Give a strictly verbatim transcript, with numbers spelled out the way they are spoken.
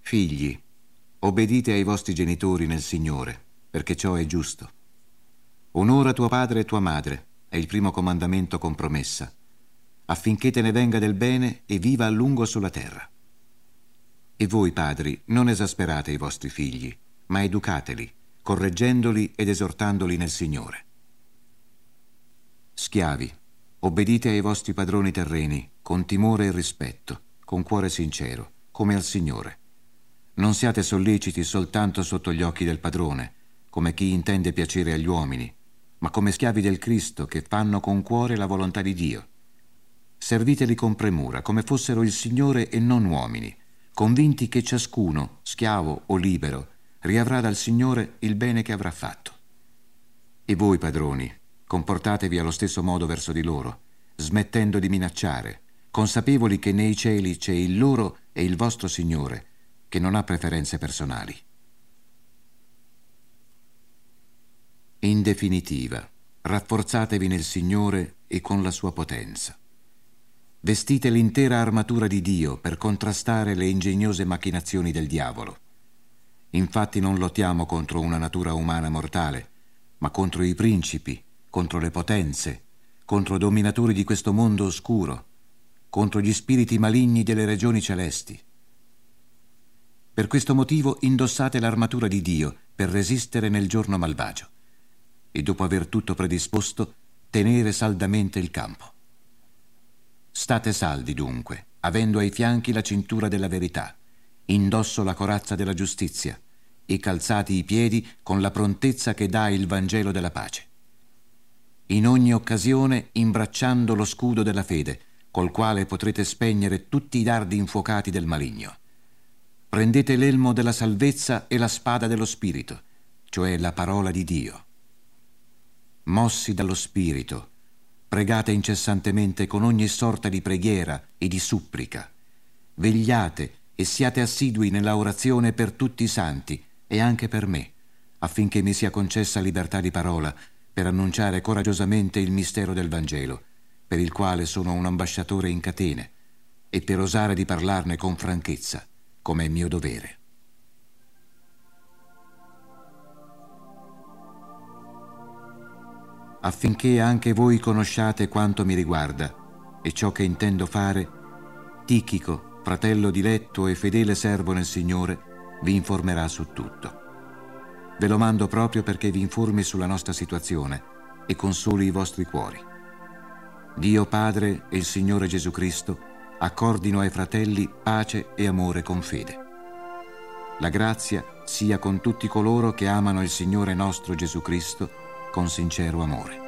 Figli, obbedite ai vostri genitori nel Signore, perché ciò è giusto. Onora tuo padre e tua madre, è il primo comandamento con promessa, affinché te ne venga del bene e viva a lungo sulla terra. E voi, padri, non esasperate i vostri figli, ma educateli, correggendoli ed esortandoli nel Signore. Schiavi, obbedite ai vostri padroni terreni, con timore e rispetto, con cuore sincero, come al Signore. Non siate solleciti soltanto sotto gli occhi del padrone, come chi intende piacere agli uomini, ma come schiavi del Cristo che fanno con cuore la volontà di Dio. Serviteli con premura, come fossero il Signore e non uomini, convinti che ciascuno, schiavo o libero, riavrà dal Signore il bene che avrà fatto. E voi, padroni, comportatevi allo stesso modo verso di loro, smettendo di minacciare, consapevoli che nei cieli c'è il loro e il vostro Signore, che non ha preferenze personali. In definitiva, rafforzatevi nel Signore e con la sua potenza. Vestite l'intera armatura di Dio per contrastare le ingegnose macchinazioni del diavolo. Infatti non lottiamo contro una natura umana mortale, ma contro i principi, contro le potenze, contro i dominatori di questo mondo oscuro, contro gli spiriti maligni delle regioni celesti. Per questo motivo indossate l'armatura di Dio per resistere nel giorno malvagio e dopo aver tutto predisposto, tenere saldamente il campo. State saldi dunque, avendo ai fianchi la cintura della verità, indosso la corazza della giustizia e calzati i piedi con la prontezza che dà il Vangelo della pace. In ogni occasione imbracciando lo scudo della fede, col quale potrete spegnere tutti i dardi infuocati del maligno. Prendete l'elmo della salvezza e la spada dello Spirito, cioè la parola di Dio. Mossi dallo Spirito, pregate incessantemente con ogni sorta di preghiera e di supplica. Vegliate e siate assidui nella orazione per tutti i santi e anche per me, affinché mi sia concessa libertà di parola per annunciare coraggiosamente il mistero del Vangelo, per il quale sono un ambasciatore in catene, e per osare di parlarne con franchezza, come è mio dovere. Affinché anche voi conosciate quanto mi riguarda e ciò che intendo fare, Tichico, fratello diletto e fedele servo nel Signore, vi informerà su tutto. Ve lo mando proprio perché vi informi sulla nostra situazione e consoli i vostri cuori. Dio Padre e il Signore Gesù Cristo accordino ai fratelli pace e amore con fede. La grazia sia con tutti coloro che amano il Signore nostro Gesù Cristo con sincero amore.